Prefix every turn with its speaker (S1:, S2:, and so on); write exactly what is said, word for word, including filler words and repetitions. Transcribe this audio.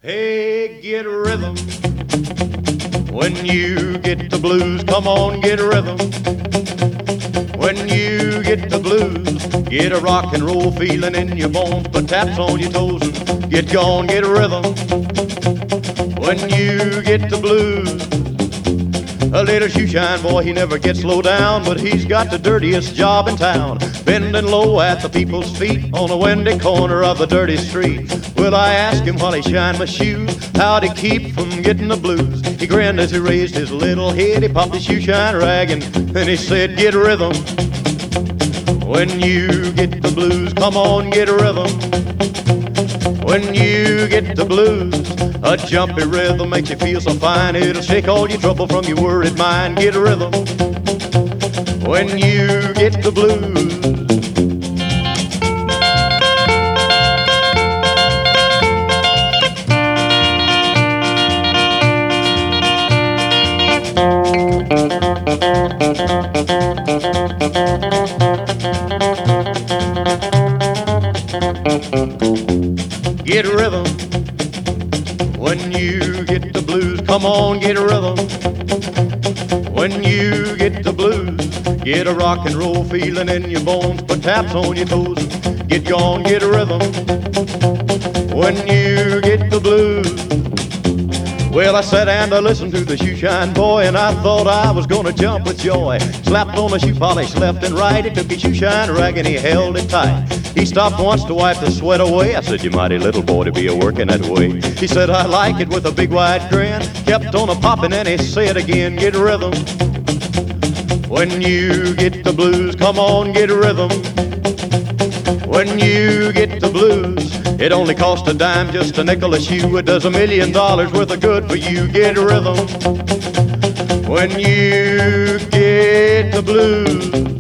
S1: Hey, get rhythm. When you get the blues, come on, get rhythm. When you get the blues, get a rock and roll feeling in your bones, put taps on your toes and get gone, get rhythm. When you get the blues, a little shoeshine boy, he never gets low down, but he's got the dirtiest job in town, bending low at the people's feet on a windy corner of a dirty street. Well, I asked him while he shined my shoes, how'd he keep from getting the blues? He grinned as he raised his little head, he popped his shoeshine rag and then he said, get rhythm. When you get the blues, come on, get rhythm. When you get the blues, a jumpy rhythm makes you feel so fine, it'll shake all your trouble from your worried mind. Get rhythm. When you get the blues. Get rhythm. When you get the blues, come on, get a rhythm. When you get the blues, get a rock and roll feeling in your bones, put taps on your toes, get gone, get a rhythm. When you get the blues. Well, I sat and I listened to the shoeshine boy, and I thought I was gonna jump with joy. Slapped on my shoe polish left and right, he took his shoeshine rag and he held it tight. He stopped once to wipe the sweat away. I said, you mighty little boy to be a working that way. He said, I like it, with a big wide grin. Kept on a popping and he said again, get rhythm. When you get the blues, come on, get rhythm. When you get the blues, it only costs a dime, just a nickel a shoe. It does a million dollars worth of good for you. Get rhythm. When you get the blues.